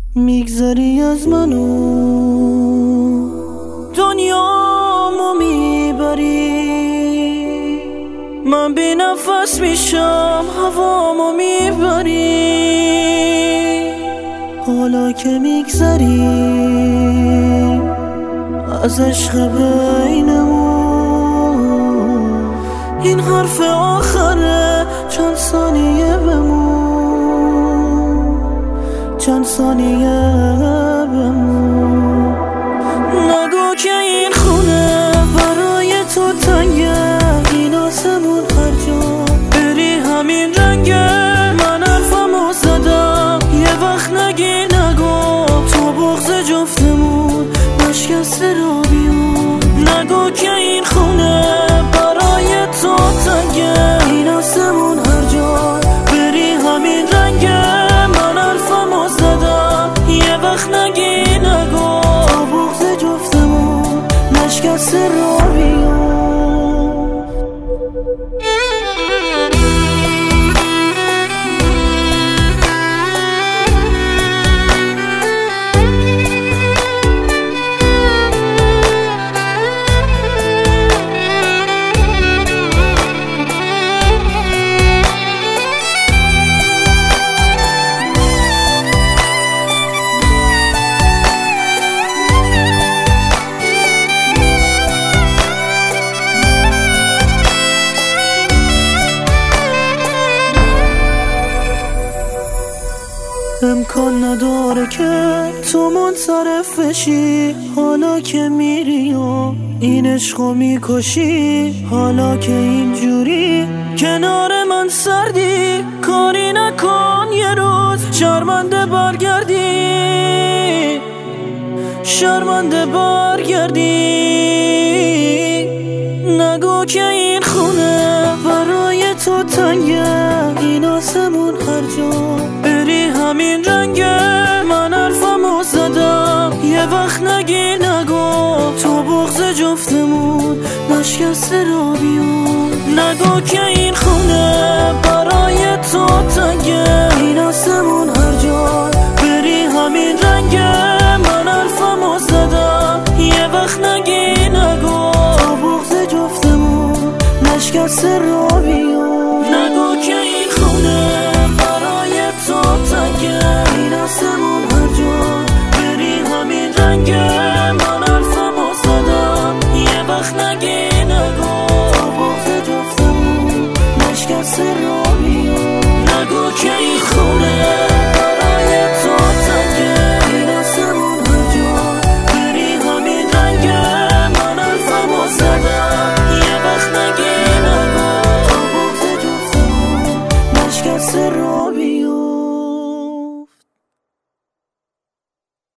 میگذری از منو دنیامو میبری، من بی نفس میشم هوامو میبری. حالا که میگذری از عشق بینمون، این حرف آخره چند ثانیه بمون، چند ثانیه بمون. نگو که این خونه برای تو تنگه، این آسمون هر جا بری همین رنگه. من حرفمو زدم یه وقت نگی نگو، تو بغض جفتمون نشکسته را بیون. نگو که این خونه برای تو تنگه، این آسمون هر جا بری همین رنگه. من حرفمو زدم یه وقت نگی نگو، تو بغض جفتمون نشکسته را بیون. امکان نداره که تو منصرف بشی، حالا که میری و این عشقو میکشی. حالا که اینجوری کنار من سردی، کاری نکن یه روز شرمنده برگردی، شرمنده برگردی. نگو که این خونه برای تو تنگه، این آسمون هر جا بری همین رنگه. من حرفمو زدم یه وقت نگی نگو، تو بغض جفتمون نشکسته را بیون. نگو که این خونه برای تو تنگه، این آسمون هر جا بری همین رنگه. من حرفمو زدم یه وقت نگی نگو، تو بغض جفتمون نشکسته را بیون. نگو که این خونه برای تو تنگه، این آسمون هر جا بری همین رنگه. من حرفمو زدم یه وقت نگی نگو، تو بغض جفتمون نشکسته را بیون. نگو که این خونه برای تو تنگه، این آسمون هر جا بری همین رنگه. من حرفمو زدم یه وقت نگی نگو، تو بغض جفتمون نشکسته را بیون.